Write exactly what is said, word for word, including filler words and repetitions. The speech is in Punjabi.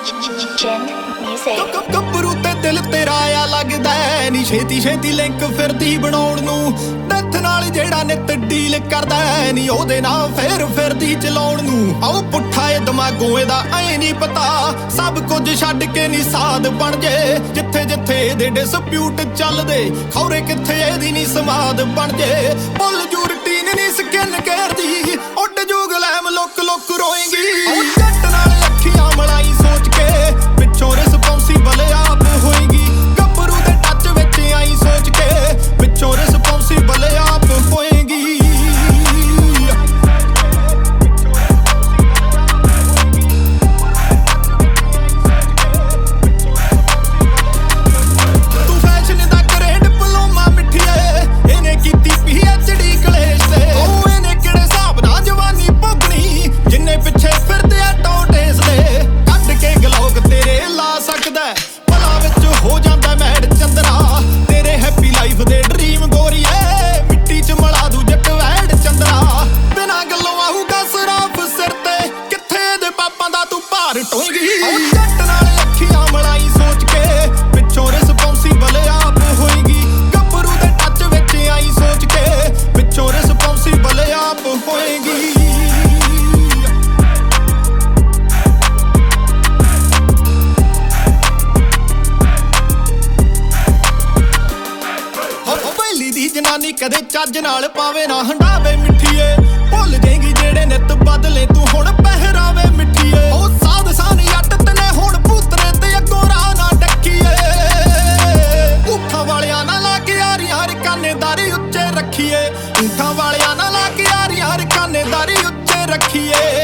ਗੱਭਰੂ ਤੇ ਦਿਲ ਤੇਰਾ ਆ ਲੱਗਦਾ ਨੀ ਛੇਤੀ ਛੇਤੀ ਲਿੰਕ ਫਿਰਦੀ ਬਣਾਉਣ ਨੂੰ ਡੈਥ ਨਾਲ ਜਿਹੜਾ ਨਿੱਤ ਡੀਲ ਕਰਦਾ ਨੀ ਉਹਦੇ ਨਾਲ ਫੇਰ ਫਿਰਦੀ ਚਲਾਉਣ ਨੂੰ ਆਉ ਪੁੱਠਾ ਏ ਦਿਮਾਗੋਂ ਇਹਦਾ ਐ ਨਹੀਂ ਪਤਾ ਸਭ ਕੁਝ ਛੱਡ ਕੇ ਨੀ ਸਾਧ ਬਣ ਜੇ ਜਿੱਥੇ ਜਿੱਥੇ ਇਹਦੇ ਡਿਸਪਿਊਟ ਚੱਲਦੇ ਖੌਰੇ ਕਿੱਥੇ ਇਹਦੀ ਨੀ ਸਮਾਦ ਬਣ ਜੇ ਭੁੱਲ ਜੂ ਰੂਟੀਨ ਨੀ ਸਕਿਨ ਘੇਰਦੀ ਉੱਡ ਜੂ ਗਲੈਮ ਲੁੱਕ ਲੁੱਕ ਰੋਏਗੀ ਜੱਟ ਨਾਲ ਅੱਖੀਆਂ ਮਲਾਈ ਸੋਚ ਕੇ ਪਿੱਛੋਂ ਰਿਸਪੌਂਸੀਬਲ ਆਪ ਹੋਏਗੀ ਗੱਭਰੂ ਦੇ ਟੱਚ ਵਿੱਚ ਆਈ ਸੋਚ ਕੇ ਪਿੱਛੋਂ ਰਿਸਪੌਂਸੀਬਲ ਆਪ ਹੋਏਗੀ ਤੂੰ ਫੈਸ਼ਨ ਦਾ ਕਰੇ ਡਿਪਲੋਮਾ ਮਿੱਠੀਏ ਇਹਨੇ ਕੀਤੀ ਪੀ ਐਚ ਡੀ ਕਲੇਸ਼ ਤੇ ਉਹ ਇਹਨੇ ਕਿਹੜੇ ਹਿਸਾਬ ਨਾਲ ਜਵਾਨੀ ਭੋਗਣੀ ਜਿੰਨੇ ਪਿੱਛੇ ਫਿਰਦੇ ਆ ਟੋਟੇਸ ਦੇ ਕੱਢ ਕੇ ਗਲੋਕ ਤੇਰੇ ਲਾ ਸਕਦਾ ਭਲਾ ਵਿੱਚ ਹੋ ਜਾਂਦਾ ਮੈਡ ਚੰਦਰਾ ਤੇਰੇ ਹੈਪੀ ਲਾਈਫ ਦੇ ਡ੍ਰੀਮ ਗੋਰੀਏ ਮਿੱਟੀ ਚ ਮਲਾ ਦੂ ਜੱਟ ਵੈਡ ਚੰਦਰਾ ਬਿਨਾਂ ਗੱਲੋਂ ਆਊਗਾ ਸਰਾਫ ਸਿਰ ਤੇ ਕਿੱਥੇ ਦੇ ਪਾਪਾਂ ਦਾ ਤੂੰ ਭਾਰ ਢੋਏਗੀ ਜੱਟ ਨਾਲ ਅੱਖੀਆਂ ਮਲਾਈ ਸੋਚ ਕੇ ਪਿੱਛੋਂ ਰਿਸਪੌਂਸੀਬਲ ਆਪ ਹੋਏਗੀ ਗੱਭਰੂ ਦੇ ਟੱਚ ਵਿੱਚ ਆਈ ਸੋਚ ਕੇ ਪਿੱਛੋਂ ਰਿਸਪੌਂਸੀਬਲ ਆਪ ਹੋਏਗੀ ਦੀ ਜਨਾਨੀ ਕਦੇ ਚੱਜ ਨਾਲ ਪਾਵੇ ਨਾ ਹੰਡਾਵੇ ਮਿੱਠੀਏ ਭੁੱਲ ਜਾਏਗੀ ਜਿਹੜੇ ਨਿੱਤ ਬਦਲੇ ਤੂੰ ਹੁਣ ਪਹਿਰਾਵੇ ਮਿੱਠੀਏ ਉਹ ਸਾਧ ਸਾਨੀ ਅੱਟ ਤਨੇ ਹੁਣ ਪੁੱਤਰੇ ਤੇ ਅੱਗੋਂ ਰਾਹ ਨਾ ਡੱਕੀਏ ਊਠਾਂ ਵਾਲਿਆਂ ਨਾਲ ਲਾ ਕੇ ਯਾਰੀਆਂ ਰਕਾਨੇਦਾਰੀ ਉੱਚੇ ਰੱਖੀਏ ਊਠਾਂ ਵਾਲਿਆਂ ਨਾਲ ਲਾ ਕੇ ਯਾਰੀਆਂ ਰਕਾਨੇਦਾਰੀ ਉੱਚੇ ਰੱਖੀਏ